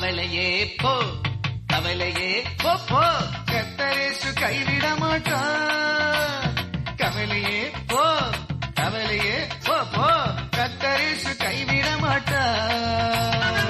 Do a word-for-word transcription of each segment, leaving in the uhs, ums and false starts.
கவலையே போ, கவலையே போ போ, கர்த்தரேசு கைவிட மாட்டார். கவலையே போ, கவலையே போ போ, கர்த்தரேசு கைவிட மாட்டார்.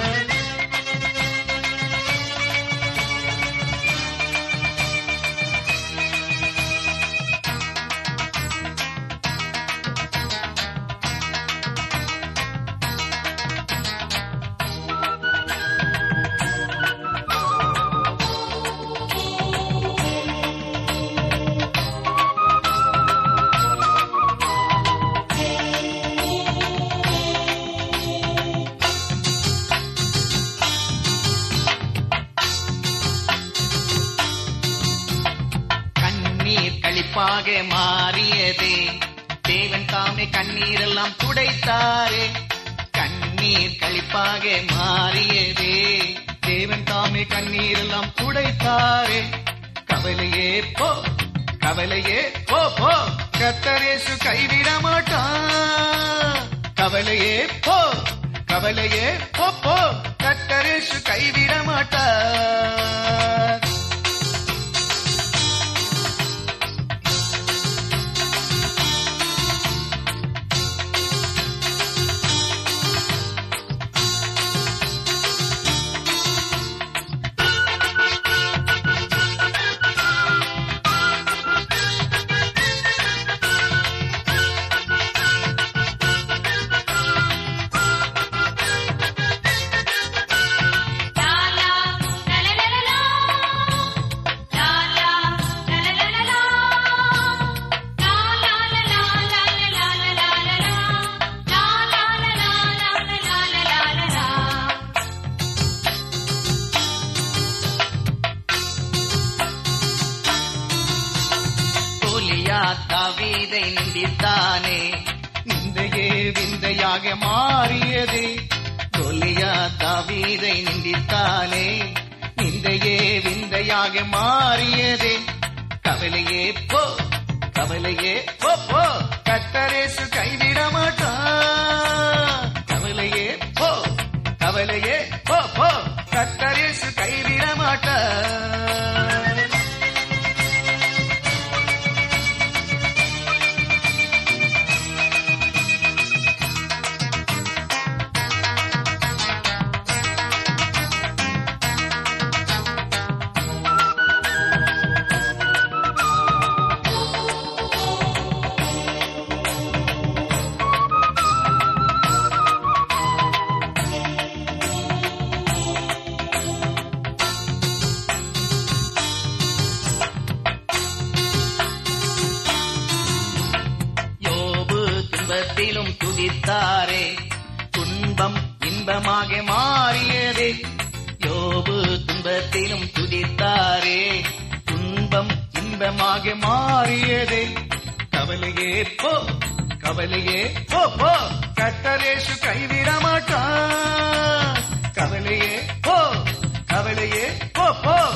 களிப்பாக மாறியதே, தேவன் தாமே கண்ணீரெல்லாம் துடைத்தாரே. கண்ணீர் களிப்பாக மாறியதே, தேவன் தாமே கண்ணீரெல்லாம் துடைத்தாரே. கவலையே போ, கவலையே போ போ, கர்த்தரேசு கைவிட மாட்டார். கவலையே போ, கவலையே போ போ, கர்த்தரேசு கைவிட மாட்டார். தாவீதை நிந்தித்தானே, நிந்தையே விந்தையாக மாறியதே. கோலியா தாவீதை நிந்தித்தானே, நிந்தையே விந்தையாக மாறியதே. கவலையே போ, கவலையே போ போ, கர்த்தரேசு கைவிட மாட்டார். கவலையே போ, கவலையே போ போ, கர்த்தரேசு கைவிட மாட்டார். துன்பத்திலும் துதித்தாரே, துன்பம் இன்பமாக மாறியதே. யோபு துன்பத்திலும் துதித்தாரே, துன்பம் இன்பமாக மாறியதே. கவலையே போ, கவலையே போ போ, கர்த்தரேசு கைவிட மாட்டார். கவலையே போ, கவலையே போ போ,